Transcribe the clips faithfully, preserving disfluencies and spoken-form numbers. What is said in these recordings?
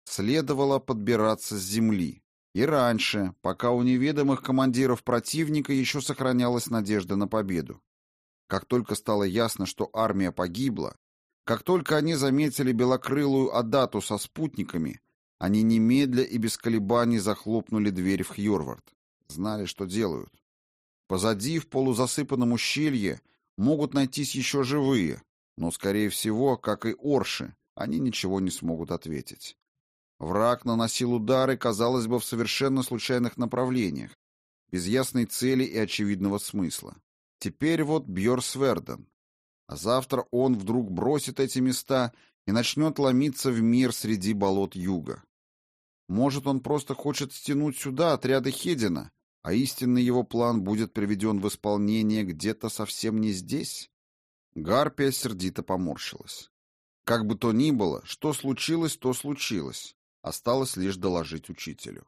Следовало подбираться с земли. И раньше, пока у неведомых командиров противника еще сохранялась надежда на победу. Как только стало ясно, что армия погибла, как только они заметили белокрылую Адату со спутниками, они немедля и без колебаний захлопнули дверь в Хьорвард. Знали, что делают. Позади, в полузасыпанном ущелье, могут найтись еще живые, но, скорее всего, как и орши, они ничего не смогут ответить. Враг наносил удары, казалось бы, в совершенно случайных направлениях, без ясной цели и очевидного смысла. Теперь вот Бьорсверден. А завтра он вдруг бросит эти места и начнет ломиться в мир среди болот юга. Может, он просто хочет стянуть сюда отряды Хедина, а истинный его план будет приведен в исполнение где-то совсем не здесь? Гарпия сердито поморщилась. Как бы то ни было, что случилось, то случилось. Осталось лишь доложить учителю.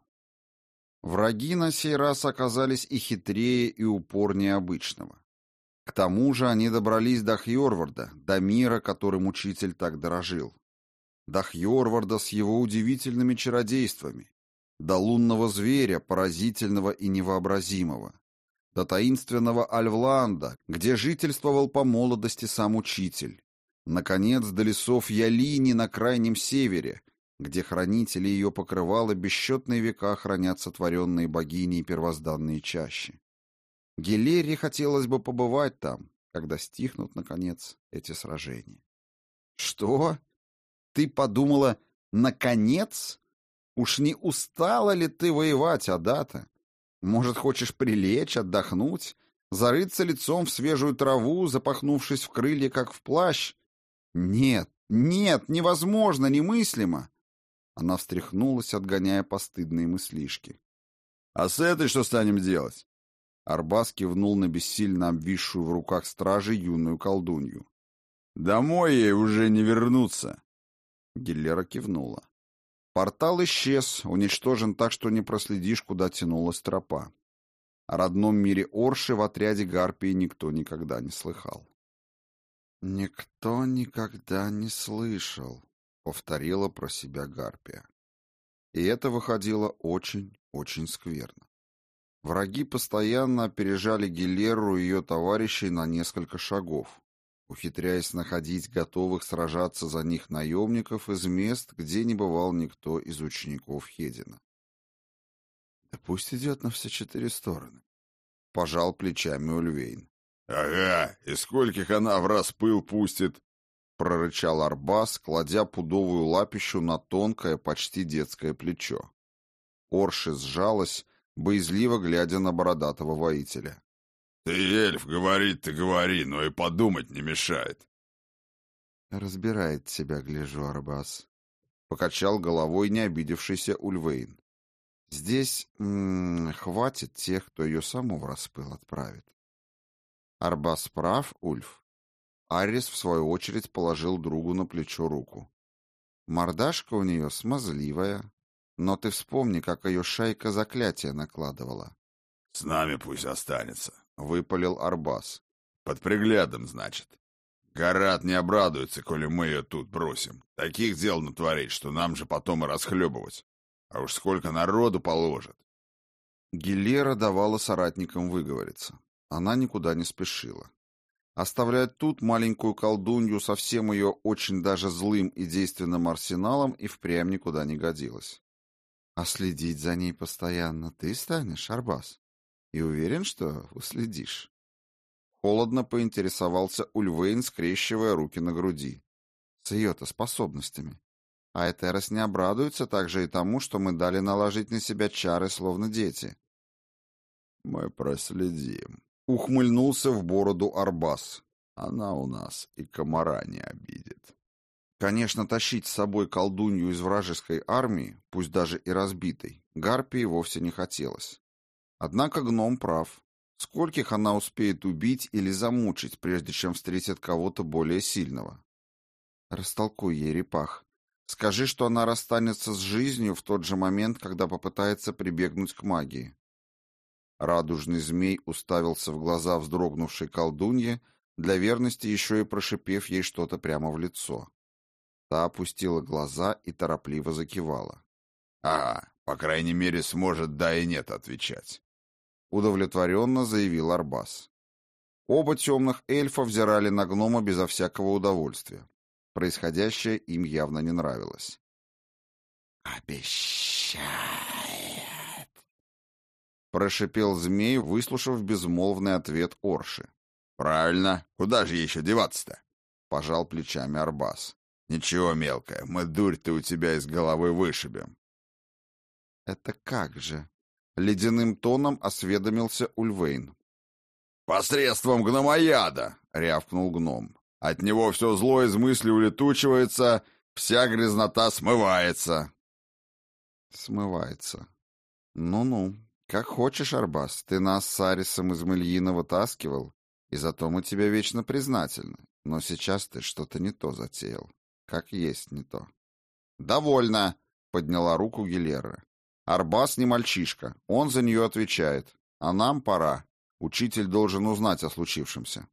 Враги на сей раз оказались и хитрее, и упорнее обычного. К тому же они добрались до Хьорварда, до мира, которым учитель так дорожил. До Хьорварда с его удивительными чародействами, до лунного зверя, поразительного и невообразимого, до таинственного Альвланда, где жительствовал по молодости сам учитель, наконец, до лесов Ялини на крайнем севере, где хранители ее покрывала бесчетные века хранят сотворенные богини и первозданные чащи. Гелере хотелось бы побывать там, когда стихнут, наконец, эти сражения. «Что? Ты подумала, наконец? Уж не устала ли ты воевать, Адата? Может, хочешь прилечь, отдохнуть, зарыться лицом в свежую траву, запахнувшись в крылья, как в плащ? Нет, нет, невозможно, немыслимо!» Она встряхнулась, отгоняя постыдные мыслишки. «А с этой что станем делать?» Арбас кивнул на бессильно обвисшую в руках стражи юную колдунью. «Домой ей уже не вернуться!» Гиллера кивнула. Портал исчез, уничтожен так, что не проследишь, куда тянулась тропа. О родном мире Орши в отряде Гарпии никто никогда не слыхал. «Никто никогда не слышал», — повторила про себя Гарпия. И это выходило очень-очень скверно. Враги постоянно опережали Гиллеру и ее товарищей на несколько шагов, ухитряясь находить готовых сражаться за них наемников из мест, где не бывал никто из учеников Хедина. «Да пусть идет на все четыре стороны», — пожал плечами Ульвейн. «Ага, и скольких она в раз пыл пустит!» — прорычал Арбас, кладя пудовую лапищу на тонкое, почти детское плечо. Орши сжалась, боязливо глядя на бородатого воителя. «Ты, эльф, говорить ты говори, но и подумать не мешает». «Разбирает тебя, гляжу, Арбас», — покачал головой не обидевшийся Ульвейн. «Здесь м -м, хватит тех, кто ее саму в распыл отправит». Арбас прав, Ульф. Аррис, в свою очередь, положил другу на плечо руку. Мордашка у нее смазливая, но ты вспомни, как ее шайка заклятия накладывала. — С нами пусть останется, — выпалил Арбас. — Под приглядом, значит. Гарат не обрадуется, коли мы ее тут бросим. Таких дел натворить, что нам же потом и расхлебывать. А уж сколько народу положат. Гиллера давала соратникам выговориться. Она никуда не спешила. Оставлять тут маленькую колдунью со всем ее очень даже злым и действенным арсеналом и впрямь никуда не годилось. А следить за ней постоянно ты станешь, Арбас? И уверен, что уследишь? Холодно поинтересовался Ульвейн, скрещивая руки на груди. С ее-то способностями. А Этерос не обрадуется также и тому, что мы дали наложить на себя чары, словно дети. Мы проследим. Ухмыльнулся в бороду Арбас. Она у нас и комара не обидит. Конечно, тащить с собой колдунью из вражеской армии, пусть даже и разбитой, Гарпии вовсе не хотелось. Однако гном прав. Скольких она успеет убить или замучить, прежде чем встретит кого-то более сильного? Растолкуй ей, Репах. Скажи, что она расстанется с жизнью в тот же момент, когда попытается прибегнуть к магии. Радужный змей уставился в глаза вздрогнувшей колдунье, для верности еще и прошипев ей что-то прямо в лицо. Та опустила глаза и торопливо закивала. «Ага, по крайней мере, сможет «да» и «нет» отвечать», — удовлетворенно заявил Арбас. Оба темных эльфа взирали на гнома безо всякого удовольствия. Происходящее им явно не нравилось. «Обещает», — прошипел змей, выслушав безмолвный ответ Орши. «Правильно. Куда же еще деваться-то?» — пожал плечами Арбас. «Ничего, мелкая, мы дурь-то у тебя из головы вышибем». «Это как же?» — ледяным тоном осведомился Ульвейн. «Посредством гномояда!» — рявкнул гном. «От него все зло из мысли улетучивается, вся грязнота смывается». «Смывается. Ну-ну, как хочешь, Арбас. Ты нас с Арисом из Мельина вытаскивал, и зато мы тебе вечно признательны. Но сейчас ты что-то не то затеял. Как есть не то». «Довольно!» — подняла руку Гилера. «Арбас не мальчишка, он за нее отвечает. А нам пора. Учитель должен узнать о случившемся».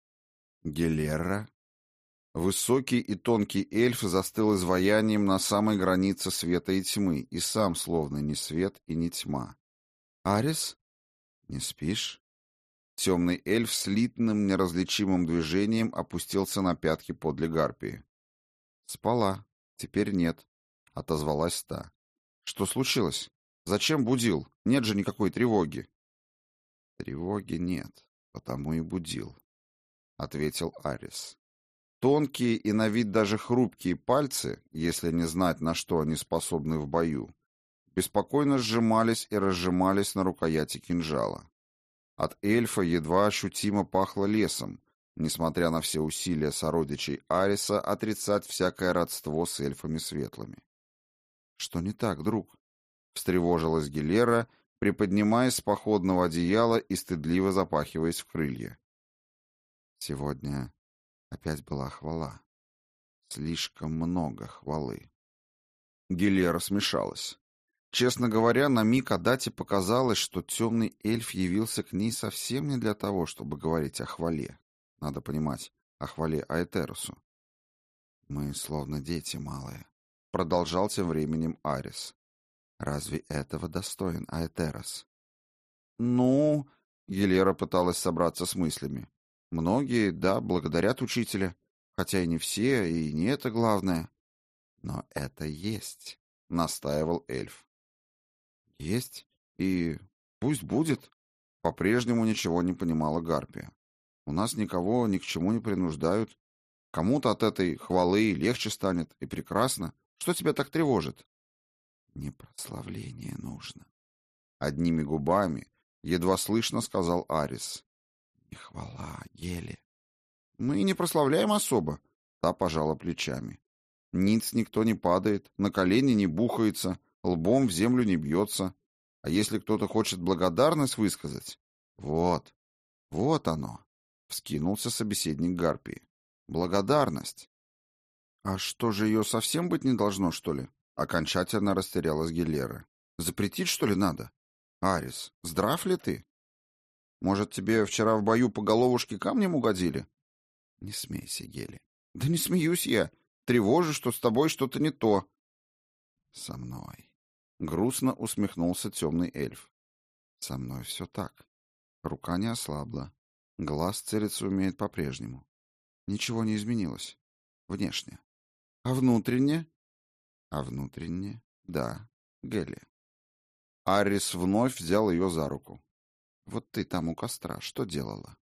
Гилера? Высокий и тонкий эльф застыл изваянием на самой границе света и тьмы, и сам словно не свет и не тьма. «Арис? Не спишь?» Темный эльф слитным, неразличимым движением опустился на пятки подле гарпии. «Спала. Теперь нет», — отозвалась та. «Что случилось? Зачем будил? Нет же никакой тревоги». «Тревоги нет, потому и будил», — ответил Арис. Тонкие и на вид даже хрупкие пальцы, если не знать, на что они способны в бою, беспокойно сжимались и разжимались на рукояти кинжала. От эльфа едва ощутимо пахло лесом, несмотря на все усилия сородичей Ариса отрицать всякое родство с эльфами светлыми. «Что не так, друг?» — встревожилась Гилера, приподнимаясь с походного одеяла и стыдливо запахиваясь в крылья. «Сегодня опять была хвала. Слишком много хвалы». Гилера смешалась. Честно говоря, на миг Адате показалось, что темный эльф явился к ней совсем не для того, чтобы говорить о хвале. Надо понимать, о хвале Аэтеросу. «Мы словно дети малые», — продолжал тем временем Арис. «Разве этого достоин Аэтерос?» «Ну...» — Гилера пыталась собраться с мыслями. «Многие, да, благодарят учителя, хотя и не все, и не это главное». «Но это есть», — настаивал эльф. «Есть, и пусть будет», — по-прежнему ничего не понимала Гарпия. «У нас никого ни к чему не принуждают. Кому-то от этой хвалы легче станет, и прекрасно. Что тебя так тревожит?» «Не прославление нужно», — одними губами, едва слышно сказал Арис. «Не хвала, еле». «Мы и не прославляем особо», — та пожала плечами. «Ниц никто не падает, на колени не бухается, лбом в землю не бьется. А если кто-то хочет благодарность высказать? Вот, вот оно», — вскинулся собеседник Гарпии. «Благодарность». «А что же ее совсем быть не должно, что ли?» Окончательно растерялась Гилера. «Запретить, что ли, надо? Арис, здрав ли ты? Может, тебе вчера в бою по головушке камнем угодили?» «Не смейся, Гели». «Да не смеюсь я. Тревожу, что с тобой что-то не то». «Со мной». Грустно усмехнулся темный эльф. «Со мной все так. Рука не ослабла. Глаз целиться умеет по-прежнему. Ничего не изменилось. Внешне. А внутренне?» «А внутренне, да, Гели». Арис вновь взял ее за руку. «Вот ты там у костра что делала?»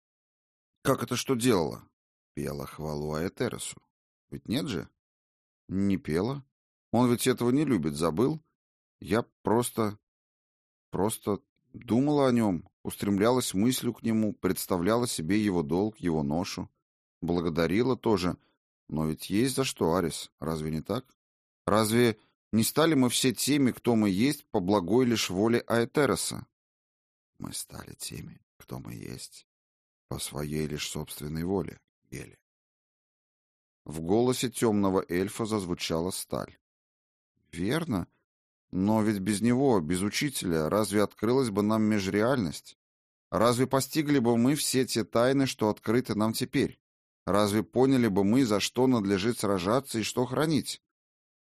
«Как это что делала?» «Пела хвалу Аэтеросу. Ведь нет же?» «Не пела. Он ведь этого не любит, забыл? Я просто... просто думала о нем, устремлялась мыслью к нему, представляла себе его долг, его ношу. Благодарила тоже. Но ведь есть за что, Арис, разве не так? Разве не стали мы все теми, кто мы есть, по благой лишь воле Аэтероса?» «Мы стали теми, кто мы есть, по своей лишь собственной воле, Гели». В голосе темного эльфа зазвучала сталь. «Верно. Но ведь без него, без учителя, разве открылась бы нам межреальность? Разве постигли бы мы все те тайны, что открыты нам теперь? Разве поняли бы мы, за что надлежит сражаться и что хранить?